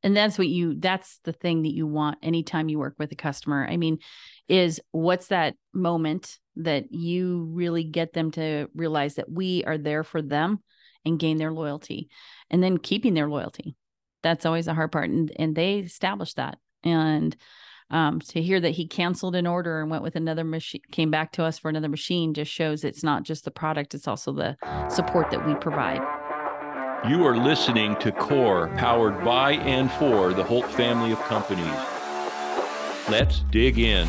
And that's the thing that you want anytime you work with a customer. I mean, is what's that moment that you really get them to realize that we are there for them and gain their loyalty, and then keeping their loyalty. That's always a hard part. And they established that. And to hear that he canceled an order and went with another machine, came back to us for another machine, just shows it's not just the product, it's also the support that we provide. You are listening to Core, powered by and for the Holt family of companies. Let's dig in.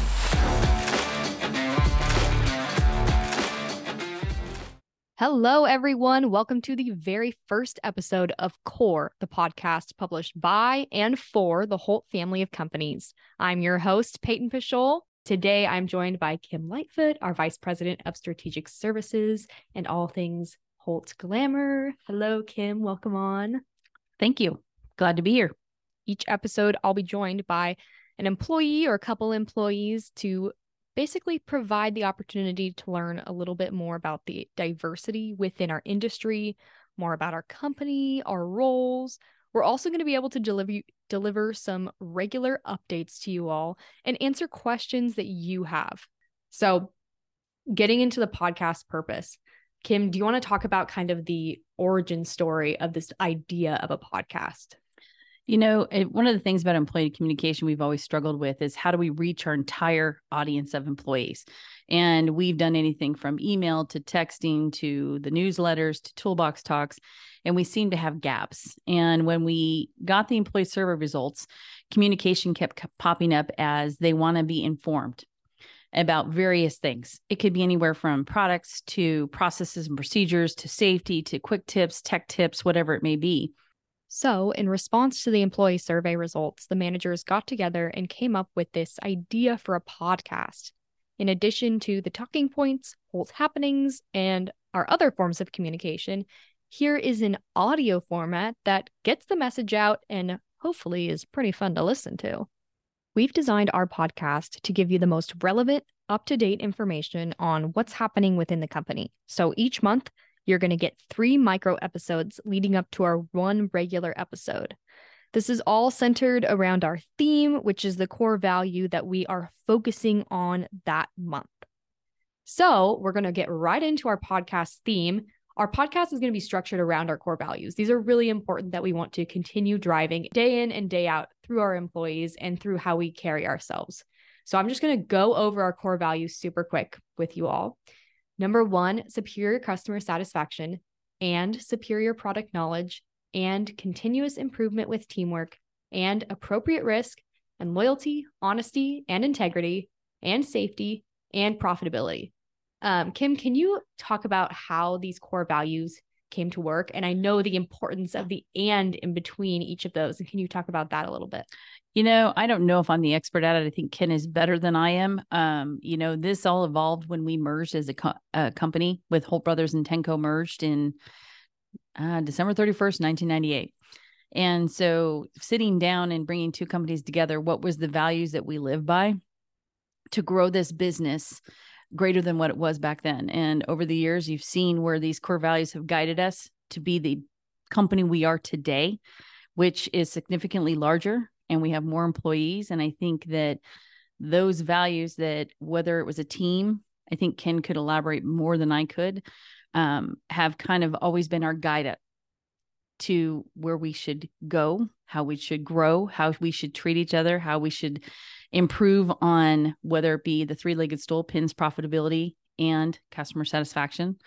Hello, everyone. Welcome to the very first episode of Core, the podcast published by and for the Holt family of companies. I'm your host, Peyton Pichol. Today, I'm joined by Kim Lightfoot, our Vice President of Strategic Services and all things Holt Glamour. Hello, Kim. Welcome on. Thank you. Glad to be here. Each episode, I'll be joined by an employee or a couple employees to basically provide the opportunity to learn a little bit more about the diversity within our industry, more about our company, our roles. We're also going to be able to deliver some regular updates to you all and answer questions that you have. So getting into the podcast purpose, Kim, do you want to talk about kind of the origin story of this idea of a podcast? You know, one of the things about employee communication we've always struggled with is how do we reach our entire audience of employees? And we've done anything from email to texting to the newsletters to toolbox talks, and we seem to have gaps. And when we got the employee survey results, communication kept popping up as they want to be informed about various things. It could be anywhere from products to processes and procedures to safety to quick tips, tech tips, whatever it may be. So, in response to the employee survey results, the managers got together and came up with this idea for a podcast. In addition to the talking points, Holt happenings, and our other forms of communication, here is an audio format that gets the message out and hopefully is pretty fun to listen to. We've designed our podcast to give you the most relevant, up-to-date information on what's happening within the company. So each month, you're going to get 3 micro episodes leading up to our 1 regular episode. This is all centered around our theme, which is the core value that we are focusing on that month. So we're going to get right into our podcast theme. Our podcast is going to be structured around our core values. These are really important that we want to continue driving day in and day out through our employees and through how we carry ourselves. So I'm just going to go over our core values super quick with you all. Number 1, superior customer satisfaction and superior product knowledge and continuous improvement with teamwork and appropriate risk and loyalty, honesty and integrity and safety and profitability. Kim, can you talk about how these core values came to work? And I know the importance of the and in between each of those. And can you talk about that a little bit? You know, I don't know if I'm the expert at it. I think Ken is better than I am. You know, this all evolved when we merged as a company with Holt Brothers and Tenco merged in December 31st, 1998. And so sitting down and bringing 2 companies together, what was the values that we live by to grow this business greater than what it was back then? And over the years, you've seen where these core values have guided us to be the company we are today, which is significantly larger. And we have more employees. And I think that those values, that whether it was a team, I think Ken could elaborate more than I could, have kind of always been our guide up to where we should go, how we should grow, how we should treat each other, how we should improve on whether it be the 3-legged stool, PINS profitability and customer satisfaction.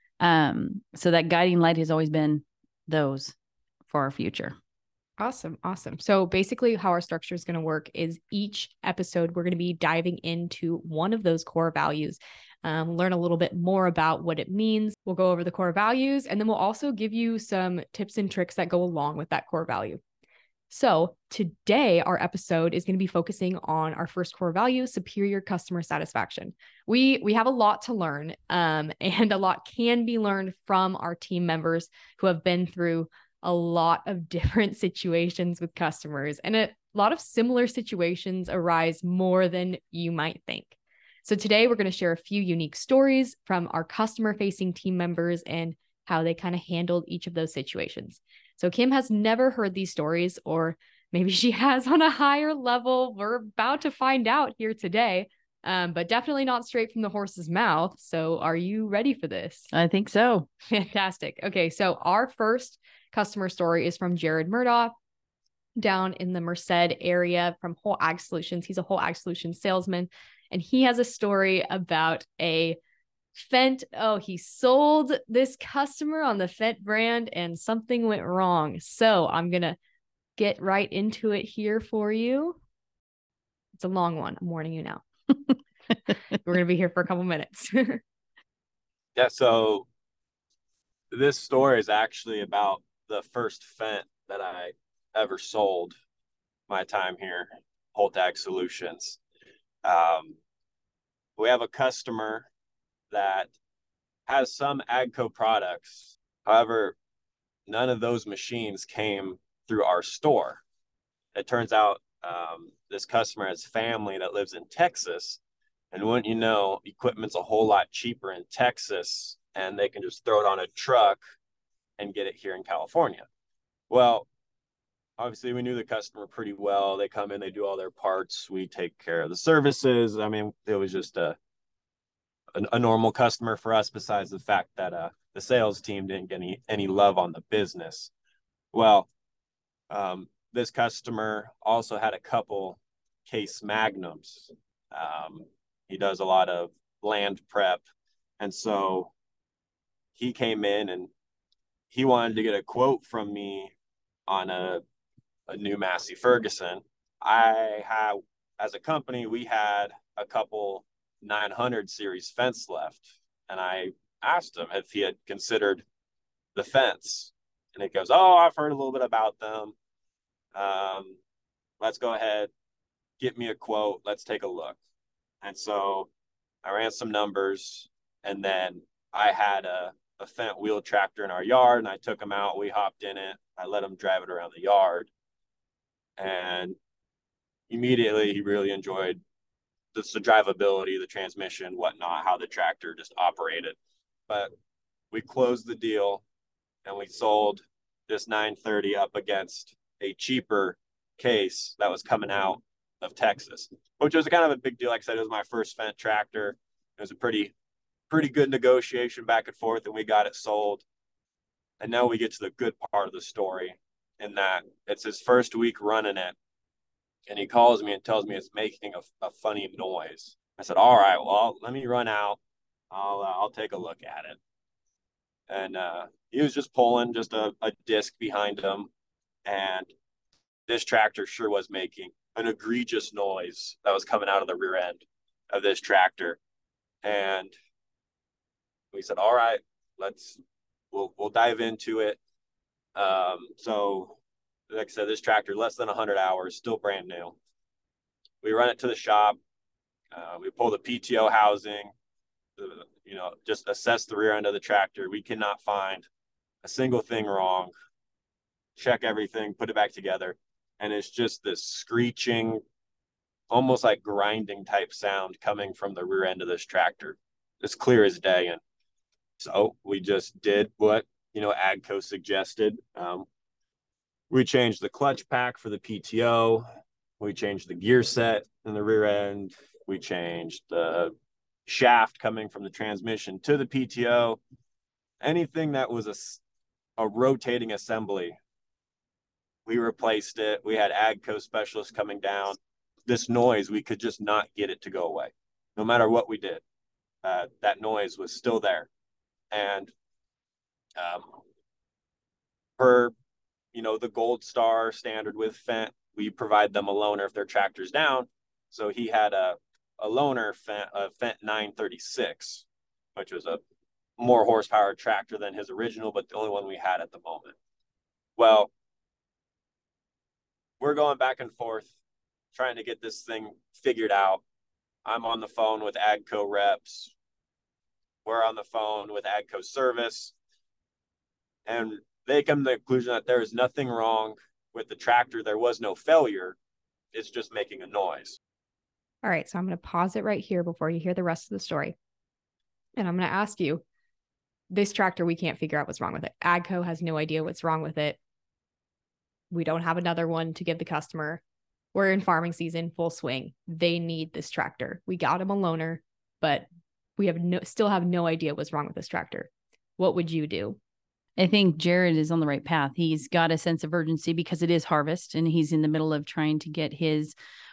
So that guiding light has always been those for our future. Awesome. So basically how our structure is going to work is each episode, we're going to be diving into one of those core values, learn a little bit more about what it means. We'll go over the core values, and then we'll also give you some tips and tricks that go along with that core value. So today, our episode is going to be focusing on our first core value, superior customer satisfaction. We have a lot to learn, and a lot can be learned from our team members who have been through a lot of different situations with customers, and a lot of similar situations arise more than you might think. So today we're going to share a few unique stories from our customer-facing team members and how they kind of handled each of those situations. So Kim has never heard these stories or maybe she has on a higher level. We're about to find out here today, but definitely not straight from the horse's mouth. So are you ready for this? I think so. Fantastic. Okay, so our first customer story is from Jared Murdaugh down in the Merced area from Whole Ag Solutions. He's a Whole Ag Solutions salesman, and he has a story about a Fendt. Oh, he sold this customer on the Fendt brand and something went wrong. So I'm going to get right into it here for you. It's a long one. I'm warning you now. We're going to be here for a couple minutes. Yeah, so this story is actually about the first Fendt that I ever sold my time here, Holt Ag Solutions. We have a customer that has some AGCO products. However, none of those machines came through our store. It turns out this customer has family that lives in Texas. And wouldn't you know, equipment's a whole lot cheaper in Texas, and they can just throw it on a truck and get it here in California. Well, obviously we knew the customer pretty well. They come in, they do all their parts. We take care of the services. I mean, it was just a normal customer for us, besides the fact that the sales team didn't get any love on the business. Well, this customer also had a couple Case Magnums. He does a lot of land prep. And so he came in and he wanted to get a quote from me on a new Massey Ferguson. As a company, we had a couple 900 series Fendts left. And I asked him if he had considered the Fendts. And he goes, "Oh, I've heard a little bit about them. Let's go ahead, get me a quote. Let's take a look." And so I ran some numbers, and then I had a Fendt wheel tractor in our yard, and I took him out. We hopped in it. I let him drive it around the yard. And immediately he really enjoyed the drivability, the transmission, whatnot, how the tractor just operated. But we closed the deal, and we sold this 930 up against a cheaper Case that was coming out of Texas, which was kind of a big deal. Like I said, it was my first Fendt tractor. It was a pretty good negotiation back and forth, and we got it sold. And now we get to the good part of the story, in that it's his first week running it, and he calls me and tells me it's making a funny noise. I said, "All right, well, let me run out. I'll take a look at it." And he was just pulling just a disc behind him, and this tractor sure was making an egregious noise that was coming out of the rear end of this tractor. And we said, "All right, we'll dive into it." So like I said, this tractor, less than 100 hours, still brand new. We run it to the shop. We pull the PTO housing, just assess the rear end of the tractor. We cannot find a single thing wrong. Check everything, put it back together. And it's just this screeching, almost like grinding type sound coming from the rear end of this tractor. It's clear as day. And so we just did what, AGCO suggested. We changed the clutch pack for the PTO. We changed the gear set in the rear end. We changed the shaft coming from the transmission to the PTO. Anything that was a rotating assembly, we replaced it. We had AGCO specialists coming down. This noise, we could just not get it to go away. No matter what we did, that noise was still there. And per, the Gold Star standard with Fendt, we provide them a loaner if their tractor's down. So he had a loaner Fendt 936, which was a more horsepower tractor than his original, but the only one we had at the moment. Well, we're going back and forth trying to get this thing figured out. I'm on the phone with AGCO reps. We're on the phone with AGCO service. And they come to the conclusion that there is nothing wrong with the tractor. There was no failure. It's just making a noise. All right, so I'm going to pause it right here before you hear the rest of the story. And I'm going to ask you, this tractor, we can't figure out what's wrong with it. AGCO has no idea what's wrong with it. We don't have another one to give the customer. We're in farming season, full swing. They need this tractor. We got them a loaner, but we still have no idea what's wrong with this tractor. What would you do? I think Jared is on the right path. He's got a sense of urgency because it is harvest and he's in the middle of trying to get his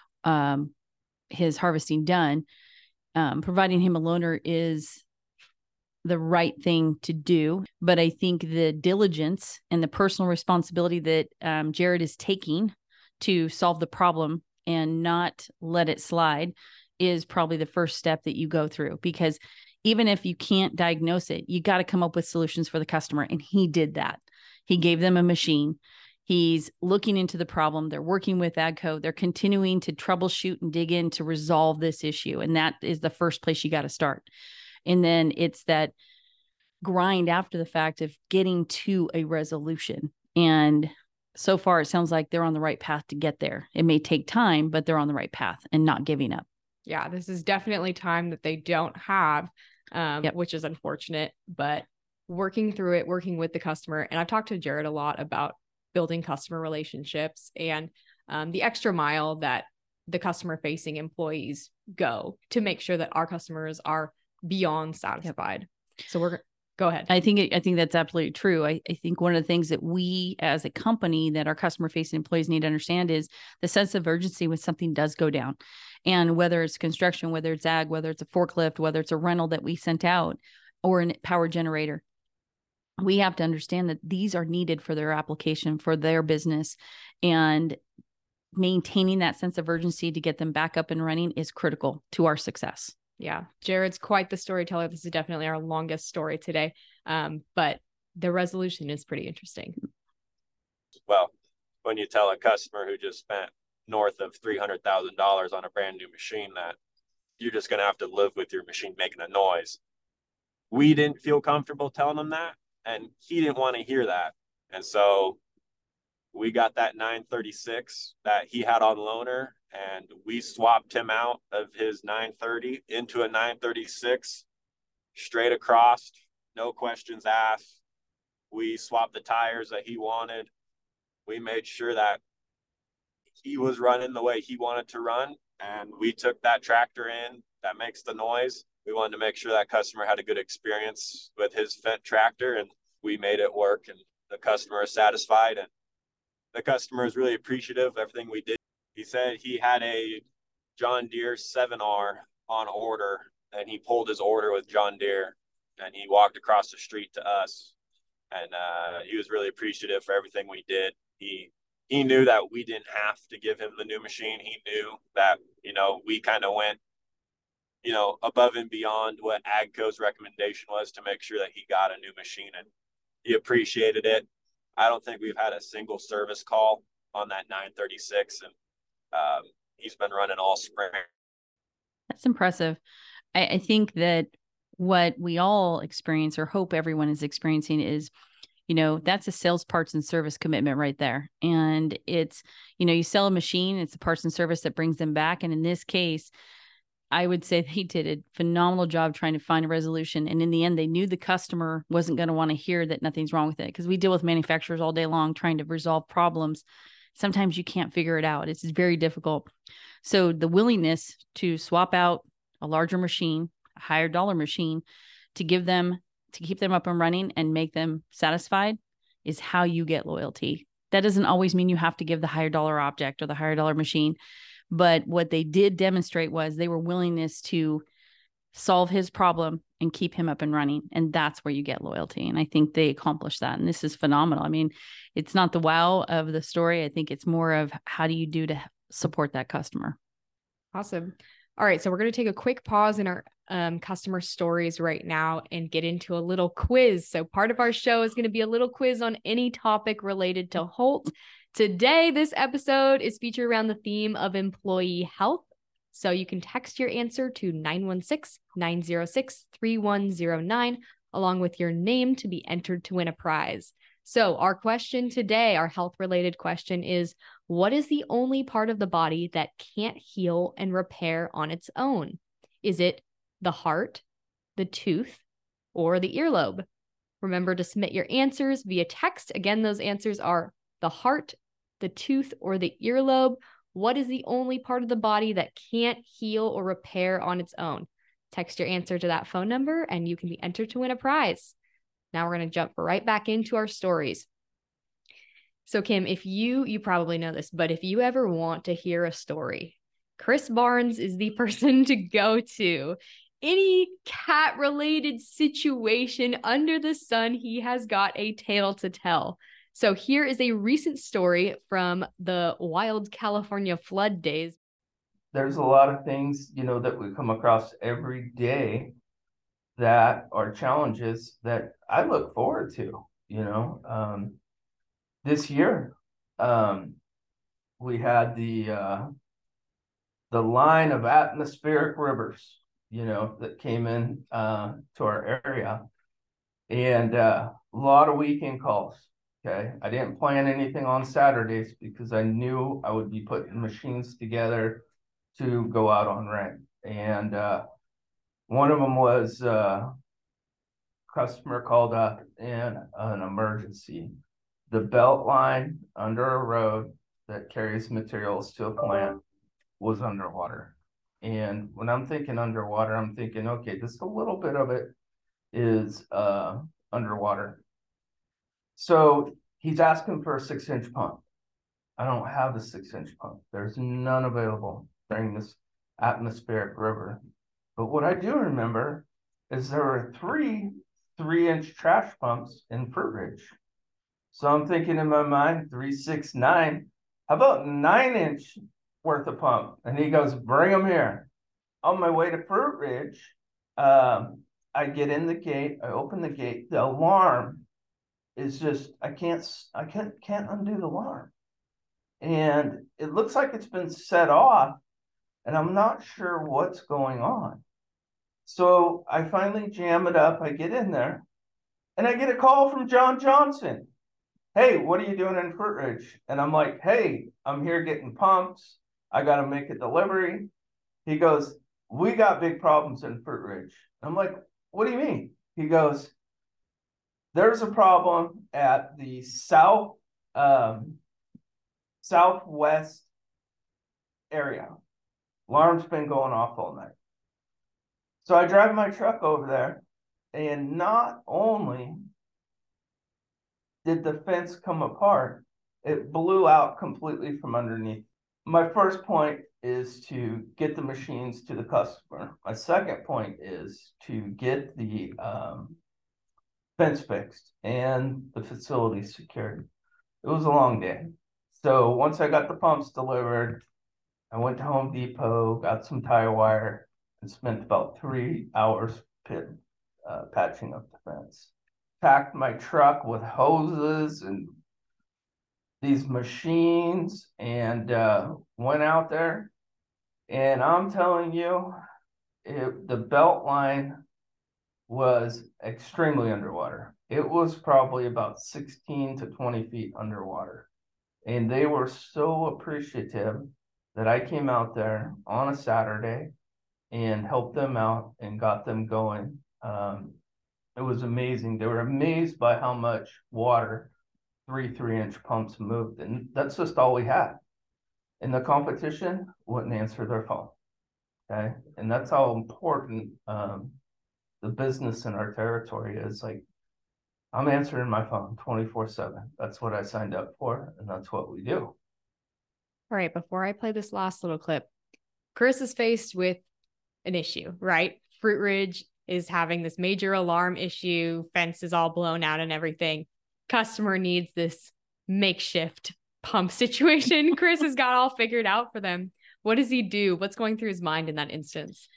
harvesting done. Providing him a loaner is the right thing to do. But I think the diligence and the personal responsibility that Jared is taking to solve the problem and not let it slide is probably the first step that you go through, because even if you can't diagnose it, you got to come up with solutions for the customer. And he did that. He gave them a machine. He's looking into the problem. They're working with AGCO. They're continuing to troubleshoot and dig in to resolve this issue. And that is the first place you got to start. And then it's that grind after the fact of getting to a resolution. And so far, it sounds like they're on the right path to get there. It may take time, but they're on the right path and not giving up. Yeah, this is definitely time that they don't have, which is unfortunate, but working through it, working with the customer. And I've talked to Jared a lot about building customer relationships and the extra mile that the customer facing employees go to make sure that our customers are beyond satisfied. So go ahead. I think that's absolutely true. I think one of the things that we as a company that our customer facing employees need to understand is the sense of urgency when something does go down. And whether it's construction, whether it's ag, whether it's a forklift, whether it's a rental that we sent out or a power generator, we have to understand that these are needed for their application, for their business, and maintaining that sense of urgency to get them back up and running is critical to our success. Yeah. Jared's quite the storyteller. This is definitely our longest story today. But the resolution is pretty interesting. Well, when you tell a customer who just spent north of $300,000 on a brand new machine that you're just going to have to live with your machine making a noise, we didn't feel comfortable telling them that, and he didn't want to hear that. And so we got that 936 that he had on loaner, and we swapped him out of his 930 into a 936 straight across, no questions asked. We swapped the tires that he wanted. We made sure that he was running the way he wanted to run, and we took that tractor in that makes the noise. We wanted to make sure that customer had a good experience with his Fendt tractor, and we made it work, and the customer is satisfied, and the customer is really appreciative of everything we did. He said he had a John Deere 7R on order, and he pulled his order with John Deere, and he walked across the street to us, and he was really appreciative for everything we did. He knew that we didn't have to give him the new machine. He knew that, we kind of went, above and beyond what AGCO's recommendation was to make sure that he got a new machine, and he appreciated it. I don't think we've had a single service call on that 936, and he's been running all spring. That's impressive. I think that what we all experience, or hope everyone is experiencing, is, that's a sales, parts, and service commitment right there. And it's, you sell a machine, it's a parts and service that brings them back. And in this case, I would say they did a phenomenal job trying to find a resolution. And in the end, they knew the customer wasn't going to want to hear that nothing's wrong with it, because we deal with manufacturers all day long trying to resolve problems. Sometimes you can't figure it out. It's very difficult. So the willingness to swap out a larger machine, a higher dollar machine, to keep them up and running and make them satisfied is how you get loyalty. That doesn't always mean you have to give the higher dollar object or the higher dollar machine. But what they did demonstrate was they were willingness to solve his problem and keep him up and running. And that's where you get loyalty. And I think they accomplished that. And this is phenomenal. I mean, it's not the wow of the story. I think it's more of how do you do to support that customer. Awesome. All right. So we're going to take a quick pause in our customer stories right now and get into a little quiz. So part of our show is going to be a little quiz on any topic related to Holt. Today, this episode is featured around the theme of employee health. So you can text your answer to 916-906-3109 along with your name to be entered to win a prize. So our question today, our health-related question is, what is the only part of the body that can't heal and repair on its own? Is it the heart, the tooth, or the earlobe? Remember to submit your answers via text. Again, those answers are the heart, the tooth, or the earlobe? What is the only part of the body that can't heal or repair on its own? Text your answer to that phone number and you can be entered to win a prize. Now we're going to jump right back into our stories. So Kim, if you probably know this, but if you ever want to hear a story, Chris Barnes is the person to go to. Any cat-related situation under the sun, he has got a tale to tell. So here is a recent story from the wild California flood days. There's a lot of things, that we come across every day that are challenges that I look forward to, This year, we had the line of atmospheric rivers, that came in to our area, and a lot of weekend calls. Okay, I didn't plan anything on Saturdays because I knew I would be putting machines together to go out on rent. And one of them was customer called up in an emergency. The belt line under a road that carries materials to a plant was underwater. And when I'm thinking underwater, I'm thinking, okay, just a little bit of it is underwater. So he's asking for a 6-inch pump. I don't have a 6-inch pump. There's none available during this atmospheric river. But what I do remember is there were 3 3-inch trash pumps in Fruit Ridge. So I'm thinking in my mind, 3, 6, 9. How about 9-inch worth of pump? And he goes, bring them here. On my way to Fruit Ridge, I get in the gate. I open the gate. The alarm is just, I can't undo the alarm. And it looks like it's been set off, and I'm not sure what's going on. So I finally jam it up. I get in there, and I get a call from John Johnson. Hey, what are you doing in Fruit Ridge? And I'm like, hey, I'm here getting pumps. I got to make a delivery. He goes, we got big problems in Fruit Ridge. I'm like, what do you mean? He goes, there's a problem at the southwest area. Alarm's been going off all night. So I drive my truck over there, and not only did the fence come apart, it blew out completely from underneath. My first point is to get the machines to the customer. My second point is to get the fence fixed and the facility secured. It was a long day. So once I got the pumps delivered, I went to Home Depot, got some tie wire, and spent about 3 hours patching up the fence. Packed my truck with hoses and these machines and went out there. And I'm telling you, the belt line was extremely underwater. It was probably about 16 to 20 feet underwater. And they were so appreciative that I came out there on a Saturday and helped them out and got them going. It was amazing. They were amazed by how much water 3-inch pumps moved. And that's just all we had. And the competition wouldn't answer their phone. Okay. And that's how important the business in our territory is. Like, I'm answering my phone 24/7. That's what I signed up for, and that's what we do. All right, before I play this last little clip, Chris is faced with an issue, right? Fruit Ridge is having this major alarm issue, fence is all blown out and everything. Customer needs this makeshift pump situation. Chris has got all figured out for them. What does he do? What's going through his mind in that instance?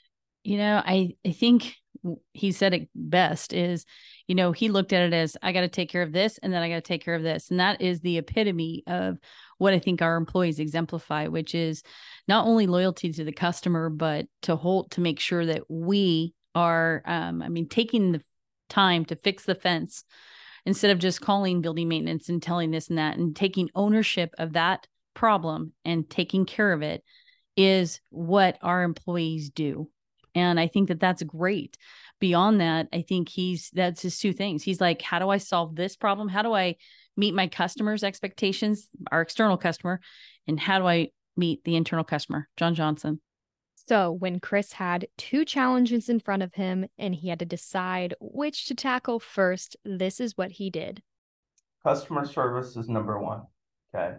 I think he said it best is, he looked at it as, I got to take care of this, and then I got to take care of this. And that is the epitome of what I think our employees exemplify, which is not only loyalty to the customer, but to Holt to make sure that we are, taking the time to fix the fence instead of just calling building maintenance and telling this and that, and taking ownership of that problem and taking care of it is what our employees do. And I think that that's great. Beyond that, I think that's his 2 things. He's like, how do I solve this problem? How do I meet my customer's expectations, our external customer, and how do I meet the internal customer? John Johnson. So when Chris had 2 challenges in front of him and he had to decide which to tackle first, this is what he did. Customer service is number one. Okay.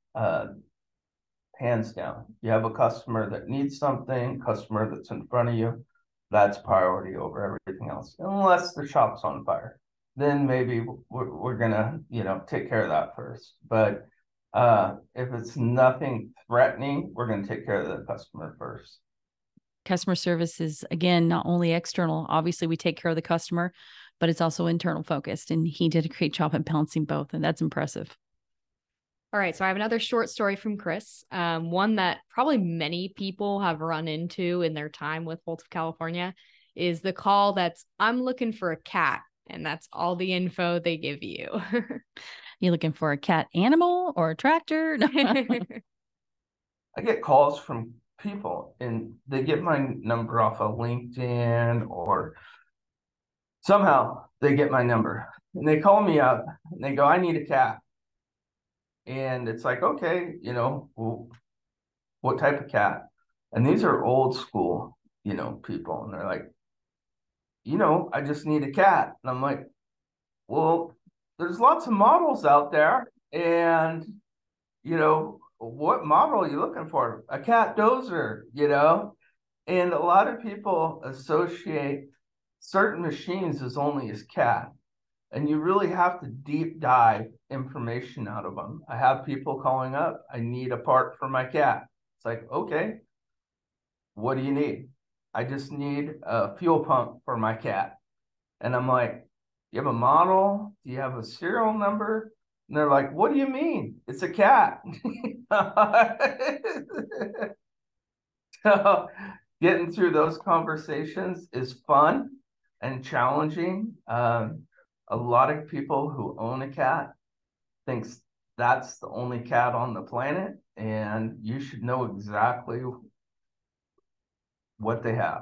Hands down. You have a customer that needs something, customer that's in front of you, that's priority over everything else. Unless the shop's on fire, then maybe we're gonna, take care of that first. But if it's nothing threatening, we're gonna take care of the customer first. Customer service is, again, not only external. Obviously, we take care of the customer, but it's also internal focused. And he did a great job at balancing both. And that's impressive. All right, so I have another short story from Chris, one that probably many people have run into in their time with Holt of California, is the call that's, I'm looking for a cat, and that's all the info they give you. You looking for a cat animal or a tractor? I get calls from people and they get my number off of LinkedIn or somehow they get my number and they call me up and they go, I need a cat. And it's like, okay, well, what type of cat? And these are old school, people. And they're like, I just need a cat. And I'm like, well, there's lots of models out there. And, what model are you looking for? A cat dozer, And a lot of people associate certain machines as only as cat. And you really have to deep dive information out of them. I have people calling up, I need a part for my cat. It's like, okay, what do you need? I just need a fuel pump for my cat. And I'm like, you have a model? Do you have a serial number? And they're like, what do you mean? It's a cat. So getting through those conversations is fun and challenging. A lot of people who own a cat thinks that's the only cat on the planet, and you should know exactly what they have.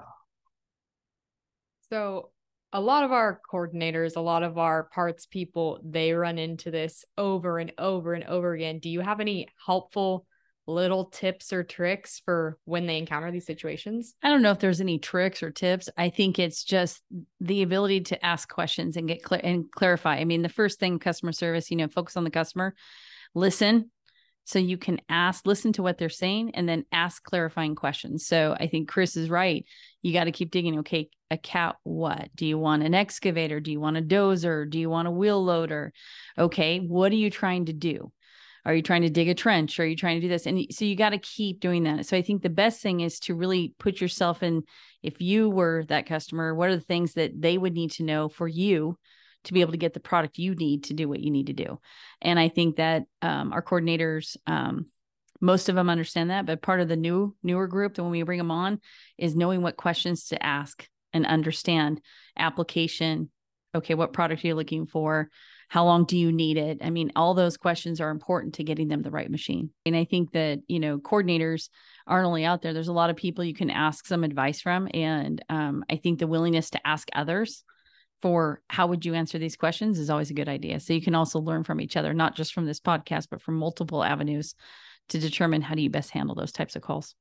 So a lot of our coordinators, a lot of our parts people, they run into this over and over and over again. Do you have any helpful little tips or tricks for when they encounter these situations? I don't know if there's any tricks or tips. I think it's just the ability to ask questions and get clear and clarify. I mean, the first thing, customer service, focus on the customer, listen. So you can listen to what they're saying and then ask clarifying questions. So I think Chris is right. You got to keep digging. Okay, a cat, what? Do you want an excavator? Do you want a dozer? Do you want a wheel loader? Okay, what are you trying to do? Are you trying to dig a trench? Are you trying to do this? And so you got to keep doing that. So I think the best thing is to really put yourself in, if you were that customer, what are the things that they would need to know for you to be able to get the product you need to do what you need to do? And I think that our coordinators, most of them understand that, but part of the newer group that when we bring them on is knowing what questions to ask and understand application. Okay, what product are you looking for? How long do you need it? I mean, all those questions are important to getting them the right machine. And I think that, coordinators aren't only out there. There's a lot of people you can ask some advice from. And I think the willingness to ask others for how would you answer these questions is always a good idea. So you can also learn from each other, not just from this podcast, but from multiple avenues to determine how do you best handle those types of calls.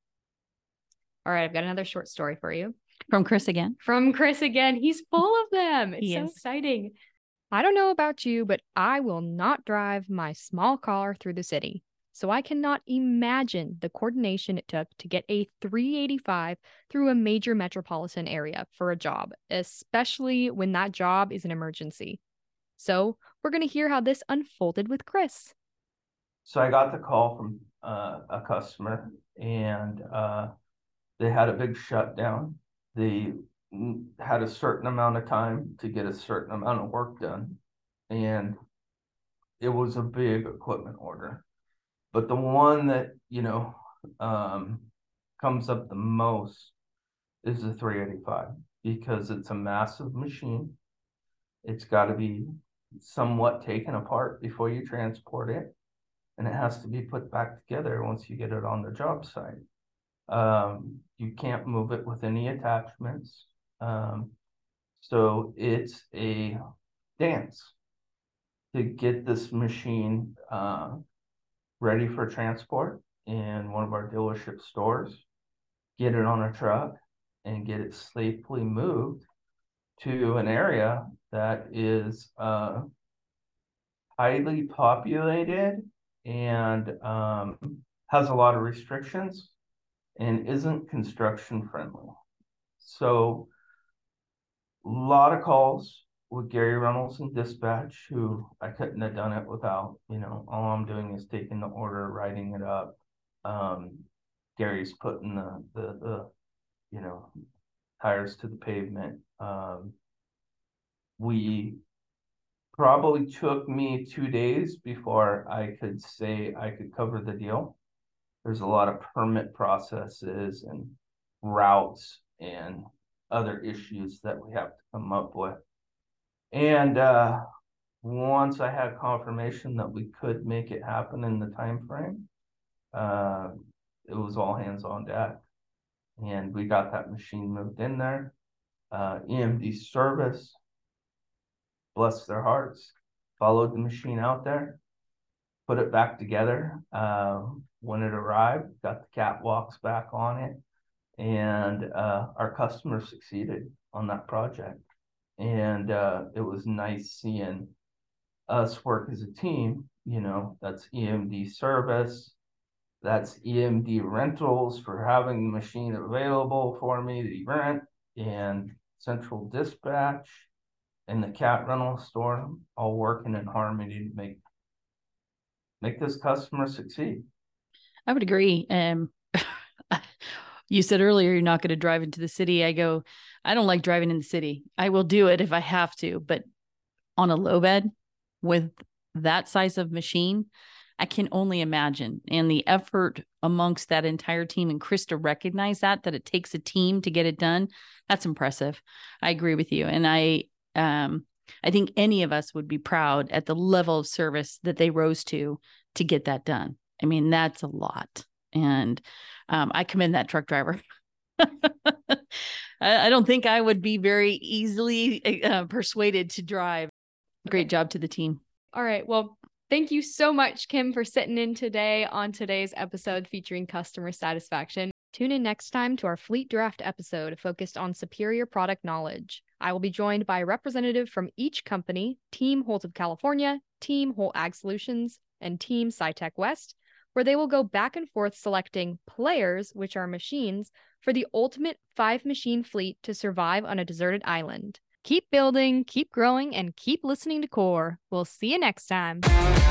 All right, I've got another short story for you. From Chris again. He's full of them. It's so exciting. I don't know about you, but I will not drive my small car through the city. So I cannot imagine the coordination it took to get a 385 through a major metropolitan area for a job, especially when that job is an emergency. So we're going to hear how this unfolded with Chris. So I got the call from a customer and they had a big shutdown. They had a certain amount of time to get a certain amount of work done. And it was a big equipment order. But the one that, comes up the most is the 385 because it's a massive machine. It's got to be somewhat taken apart before you transport it. And it has to be put back together once you get it on the job site. You can't move it with any attachments. So it's a dance. to get this machine ready for transport in one of our dealership stores, get it on a truck, and get it safely moved to an area that is highly populated and has a lot of restrictions and isn't construction friendly. So a lot of calls with Gary Reynolds in dispatch, who I couldn't have done it without. All I'm doing is taking the order, writing it up. Gary's putting the tires to the pavement. We probably took me 2 days before I could say I could cover the deal. There's a lot of permit processes and routes and other issues that we have to come up with. And once I had confirmation that we could make it happen in the time frame, it was all hands on deck. And we got that machine moved in there. EMD service, bless their hearts, followed the machine out there, put it back together. When it arrived, got the catwalks back on it, and our customer succeeded on that project. And it was nice seeing us work as a team. That's EMD service, that's EMD rentals for having the machine available for me to rent, and central dispatch and the cat rental store all working in harmony to make this customer succeed. I would agree. You said earlier you're not going to drive into the city. I don't like driving in the city. I will do it if I have to, but on a low bed with that size of machine, I can only imagine. And the effort amongst that entire team, and Chris to recognize that it takes a team to get it done, that's impressive. I agree with you. And I think any of us would be proud at the level of service that they rose to get that done. I mean, that's a lot. And I commend that truck driver. I don't think I would be very easily persuaded to drive. Great job to the team. All right. Well, thank you so much, Kim, for sitting in today on today's episode featuring customer satisfaction. Tune in next time to our Fleet Draft episode focused on superior product knowledge. I will be joined by a representative from each company, Team Holt of California, Team Holt Ag Solutions, and Team SciTech West, where they will go back and forth selecting players, which are machines, for the ultimate 5-machine fleet to survive on a deserted island. Keep building, keep growing, and keep listening to Core. We'll see you next time.